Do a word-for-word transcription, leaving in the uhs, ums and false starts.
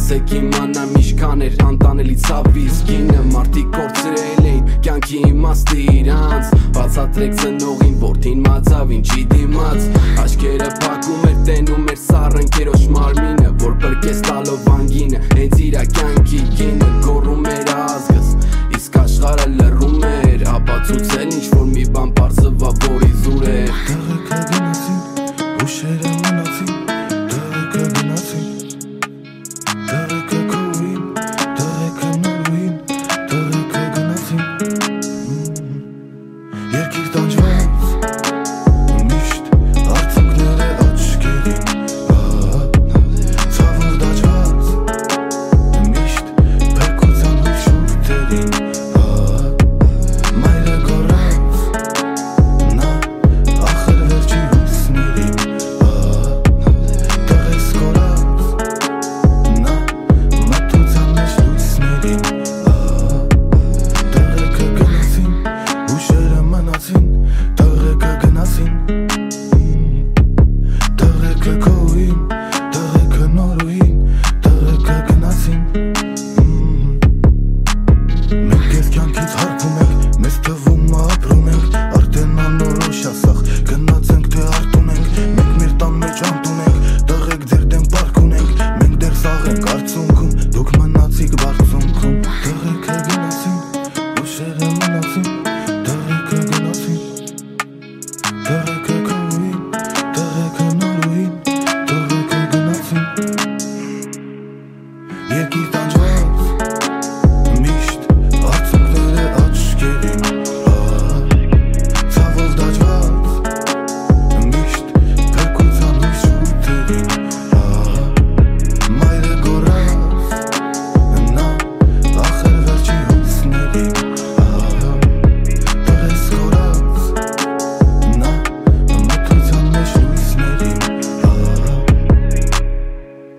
ասեք իմանամ ինչքան էր անտանելի ցավից գինը մարդիկ կորցրել էին կյանքի իմաստը իրանց բացատրեք ծնողին որդին մացավ ինչի դիմաց աչքերը փակում էր տենում էր սառը ընկերոջ մարմինը որ բրկեց տալով անգինը հենց իրա կյանքի գինը գոռում էր ազգս իսկ աշխարհը լռում էր ապացուցել ինչ-որ մի բան պարզվա որի զուր էր Դեղեկը գնացին, ուշերը մնացին Դեղեկը գնացին Դեղեկը քույն, դեղեկը նորույն Դեղեկը գնացին Երկիր տանջված Միշտ արցունքները աչքերին Ցավով դաջված Միշտ փրկության հիշուկներին Մայրը գոռաց Նա ախր վերջի հույսներին Տեղես կորած Նա մատուցան մեջ լույսներին Տեղեկը գնացին, ուշերը մնացին Տեղեկը գնացին Տեղեկը քույն, տեղեկը նորույն Տեղեկը գնացին Մենք ես կյանքից հարբում ենք Մեզ թվում ապրում ենք Արդեն անորոշ ասախ Գնաց ենք թե արտուն ենք Մենք մեր տան մեջ անտուն ենք Տեղեք ձեր դեմ պարկ ունենք Մենք դեր սաղ ենք արցունքում Դուք մնացիք բարձունքում Տեղեկը գնացին Ուշերը մնացին Տեղեկը գնացին Տեղեկը քույն Տեղեկը նորույն Տեղեկը գնացին Երկիր տան